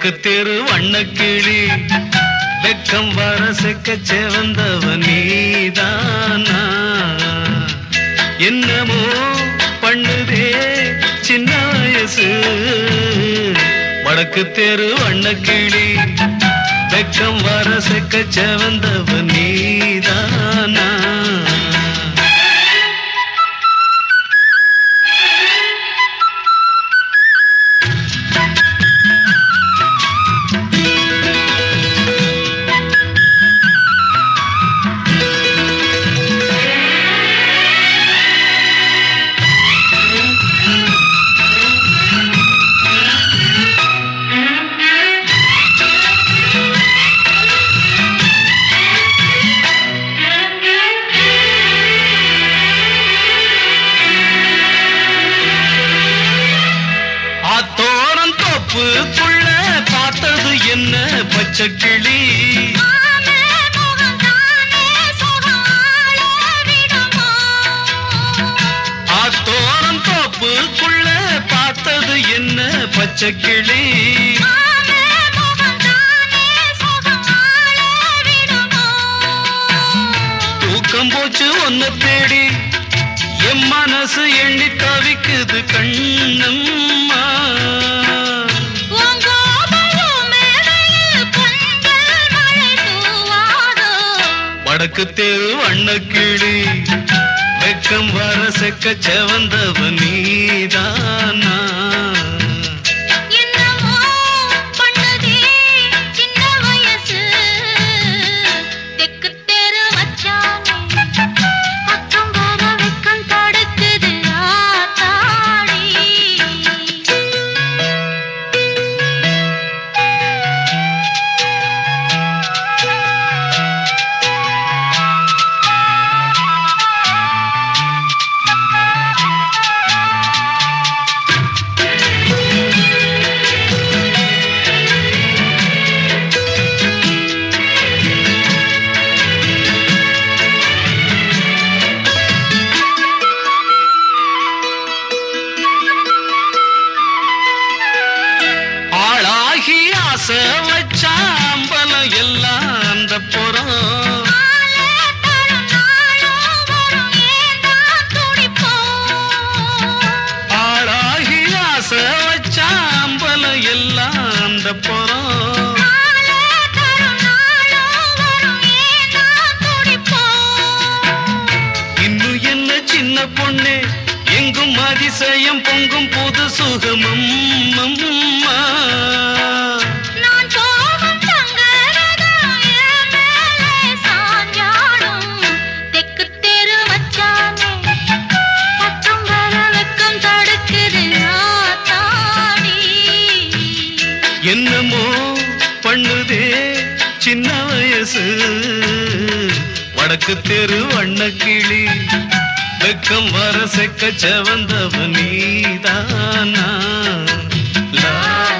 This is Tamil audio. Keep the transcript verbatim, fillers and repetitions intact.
வடக்கு தெரு வண்ணக்கிளி வெக்கம் வர செக்க செவந்தவ நீதானா என்னமோ பண்ணுதே சின்ன வயசு வடக்கு தெரு வண்ணக்கிளி வெக்கம் வர செக்க செவந்தவ நீதானா தோப்புக்குள்ள பார்த்தது என்ன பச்சைக்கிளி ஆத்தோரம் தோப்புக்குள்ள பார்த்தது என்ன பச்சைக்கிளி தூக்கம் போச்சு ஒன்ன தேடி என் மனசு எண்ணி தவிக்குது கண்ணம்மா வடக்கு தெரு வண்ணக்கிளி வெக்கம் வர செக்க செவந்தவ நீதானா ஆசை வச்சாம்பலம் எல்லாம் அந்த புறம் ஆளாகி ஆசை வச்சாம்பலம் எல்லாம் அந்த புறம் இன்னும் என்ன சின்ன பொண்ணு எங்கும் அதிசயம் பொங்கும் புது சுகமம் அம்மா என்னமோ பண்ணுதே சின்ன வயசு வடக்கு தெரு வண்ணக்கிளி வெக்கம் வர செக்க செவந்தவ நீதானா லா